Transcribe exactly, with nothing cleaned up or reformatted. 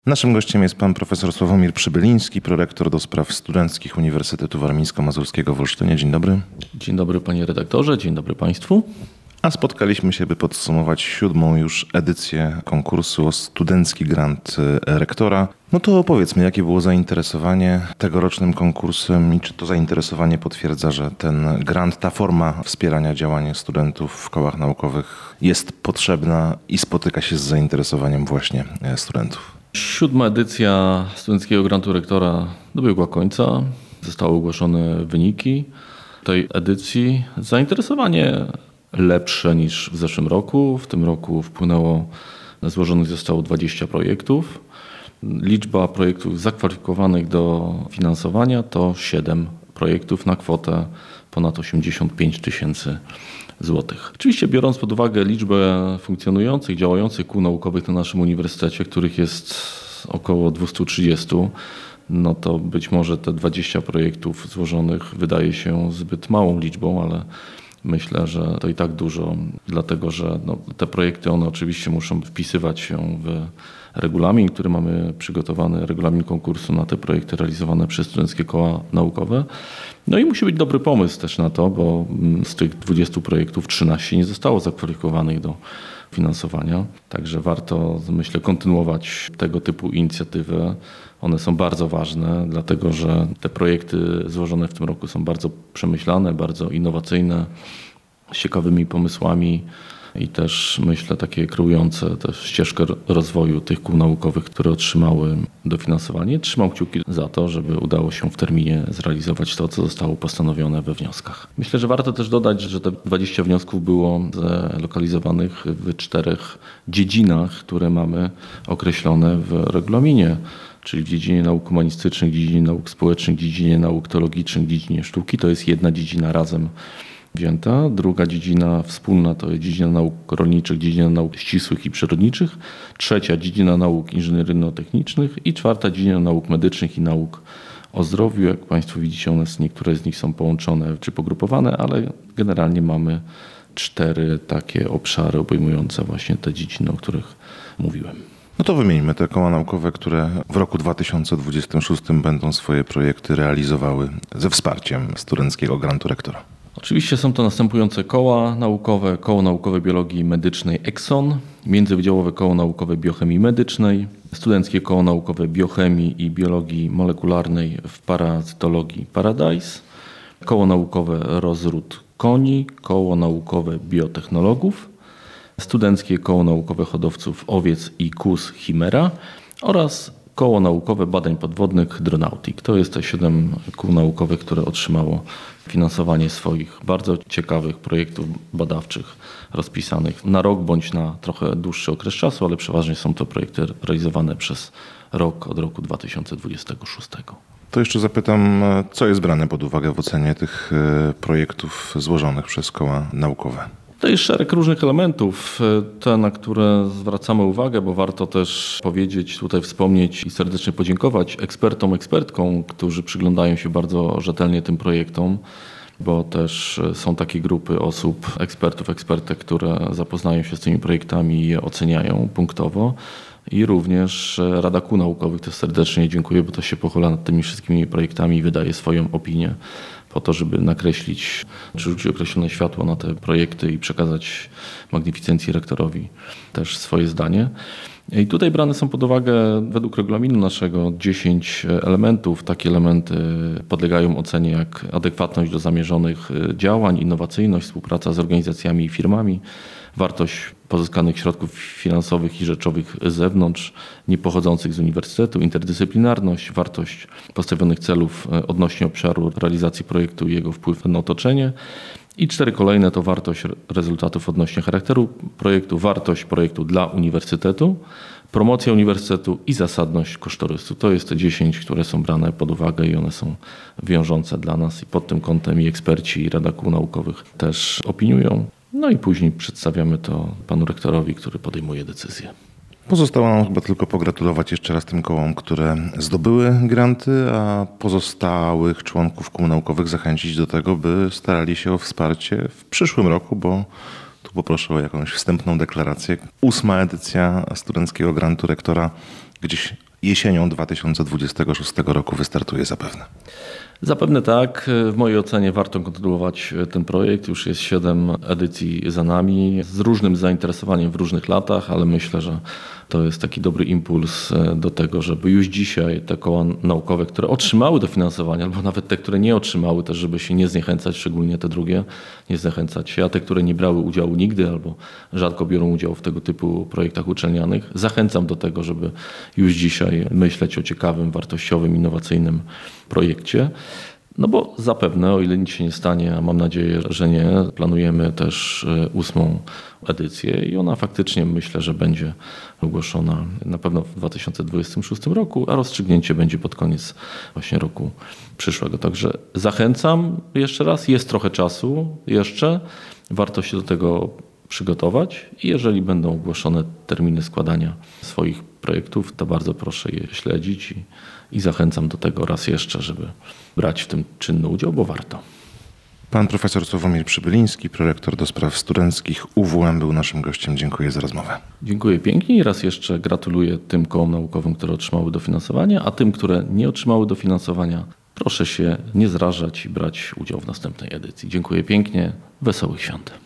Naszym gościem jest pan profesor Sławomir Przybyliński, prorektor do spraw studenckich Uniwersytetu Warmińsko-Mazurskiego w Olsztynie. Dzień dobry. Dzień dobry panie redaktorze, dzień dobry państwu. A spotkaliśmy się, by podsumować siódmą już edycję konkursu o studencki grant rektora. No to opowiedzmy, jakie było zainteresowanie tegorocznym konkursem i czy to zainteresowanie potwierdza, że ten grant, ta forma wspierania działania studentów w kołach naukowych jest potrzebna i spotyka się z zainteresowaniem właśnie studentów. Siódma edycja studenckiego grantu rektora dobiegła końca. Zostały ogłoszone wyniki tej edycji. Zainteresowanie lepsze niż w zeszłym roku. W tym roku wpłynęło, złożonych zostało dwadzieścia projektów. Liczba projektów zakwalifikowanych do finansowania to siedem projektów na kwotę ponad osiemdziesiąt pięć tysięcy złotych. Oczywiście biorąc pod uwagę liczbę funkcjonujących, działających kół naukowych na naszym uniwersytecie, których jest około dwieście trzydzieści, no to być może te dwadzieścia projektów złożonych wydaje się zbyt małą liczbą, ale myślę, że to i tak dużo, dlatego że no, te projekty, one oczywiście muszą wpisywać się w regulamin, który mamy przygotowany, regulamin konkursu na te projekty realizowane przez studenckie koła naukowe. No i musi być dobry pomysł też na to, bo z tych dwudziestu projektów trzynaście nie zostało zakwalifikowanych do finansowania. Także warto, myślę, kontynuować tego typu inicjatywy. One są bardzo ważne, dlatego że te projekty złożone w tym roku są bardzo przemyślane, bardzo innowacyjne, z ciekawymi pomysłami i też, myślę, takie kreujące też ścieżkę rozwoju tych kół naukowych, które otrzymały dofinansowanie. Trzymam kciuki za to, żeby udało się w terminie zrealizować to, co zostało postanowione we wnioskach. Myślę, że warto też dodać, że te dwadzieścia wniosków było zlokalizowanych w czterech dziedzinach, które mamy określone w regulaminie, czyli w dziedzinie nauk humanistycznych, dziedzinie nauk społecznych, dziedzinie nauk teologicznych, dziedzinie sztuki. To jest jedna dziedzina razem wzięta. Druga dziedzina wspólna to jest dziedzina nauk rolniczych, dziedzina nauk ścisłych i przyrodniczych. Trzecia dziedzina nauk inżynieryjno-technicznych i czwarta dziedzina nauk medycznych i nauk o zdrowiu. Jak państwo widzicie, one, niektóre z nich są połączone czy pogrupowane, ale generalnie mamy cztery takie obszary obejmujące właśnie te dziedziny, o których mówiłem. No to wymieńmy te koła naukowe, które w roku dwa tysiące dwudziestym szóstym będą swoje projekty realizowały ze wsparciem studenckiego grantu rektora. Oczywiście są to następujące koła naukowe. Koło naukowe biologii medycznej EXON, Międzywydziałowe koło naukowe biochemii medycznej, Studenckie koło naukowe biochemii i biologii molekularnej w parazytologii Paradise, Koło naukowe rozród koni, Koło naukowe biotechnologów, Studenckie koło naukowe hodowców owiec i kóz Chimera oraz Koło naukowe badań podwodnych Hydronautic. To jest te siedem kół naukowych, które otrzymało finansowanie swoich bardzo ciekawych projektów badawczych rozpisanych na rok bądź na trochę dłuższy okres czasu, ale przeważnie są to projekty realizowane przez rok od roku dwa tysiące dwudziestego szóstego. To jeszcze zapytam, co jest brane pod uwagę w ocenie tych projektów złożonych przez koła naukowe? To jest szereg różnych elementów, te, na które zwracamy uwagę, bo warto też powiedzieć, tutaj wspomnieć i serdecznie podziękować ekspertom, ekspertkom, którzy przyglądają się bardzo rzetelnie tym projektom, bo też są takie grupy osób, ekspertów, ekspertek, które zapoznają się z tymi projektami i je oceniają punktowo. I również Rada Kół Naukowych też serdecznie dziękuję, bo to się pochyla nad tymi wszystkimi projektami i wydaje swoją opinię po to, żeby nakreślić, czy rzucić określone światło na te projekty i przekazać magnificencji rektorowi też swoje zdanie. I tutaj brane są pod uwagę według regulaminu naszego dziesięć elementów. Takie elementy podlegają ocenie jak adekwatność do zamierzonych działań, innowacyjność, współpraca z organizacjami i firmami, wartość pozyskanych środków finansowych i rzeczowych z zewnątrz, niepochodzących z uniwersytetu, interdyscyplinarność, wartość postawionych celów odnośnie obszaru realizacji projektu i jego wpływ na otoczenie. I cztery kolejne to wartość rezultatów odnośnie charakteru projektu, wartość projektu dla uniwersytetu, promocja uniwersytetu i zasadność kosztorysu. To jest te dziesięć, które są brane pod uwagę i one są wiążące dla nas i pod tym kątem i eksperci i Rada Kół Naukowych też opiniują. No i później przedstawiamy to panu rektorowi, który podejmuje decyzję. Pozostało nam chyba tylko pogratulować jeszcze raz tym kołom, które zdobyły granty, a pozostałych członków kół naukowych zachęcić do tego, by starali się o wsparcie w przyszłym roku, bo tu poproszę o jakąś wstępną deklarację. Ósma edycja studenckiego grantu rektora gdzieś jesienią dwa tysiące dwudziestego szóstego roku wystartuje zapewne. Zapewne tak. W mojej ocenie warto kontynuować ten projekt. Już jest siedem edycji za nami, z różnym zainteresowaniem w różnych latach, ale myślę, że to jest taki dobry impuls do tego, żeby już dzisiaj te koła naukowe, które otrzymały dofinansowanie, albo nawet te, które nie otrzymały, też żeby się nie zniechęcać, szczególnie te drugie, nie zniechęcać się, a te, które nie brały udziału nigdy albo rzadko biorą udział w tego typu projektach uczelnianych, zachęcam do tego, żeby już dzisiaj myśleć o ciekawym, wartościowym, innowacyjnym projekcie. No bo zapewne, o ile nic się nie stanie, a mam nadzieję, że nie, planujemy też ósmą edycję i ona faktycznie myślę, że będzie ogłoszona na pewno w dwa tysiące dwudziestym szóstym roku, a rozstrzygnięcie będzie pod koniec właśnie roku przyszłego. Także zachęcam jeszcze raz, jest trochę czasu jeszcze, warto się do tego przygotować i jeżeli będą ogłoszone terminy składania swoich projektów, to bardzo proszę je śledzić i, i zachęcam do tego raz jeszcze, żeby brać w tym czynny udział, bo warto. Pan profesor Sławomir Przybyliński, prorektor do spraw studenckich U W M, był naszym gościem. Dziękuję za rozmowę. Dziękuję pięknie i raz jeszcze gratuluję tym kołom naukowym, które otrzymały dofinansowanie, a tym, które nie otrzymały dofinansowania, proszę się nie zrażać i brać udział w następnej edycji. Dziękuję pięknie, wesołych świąt.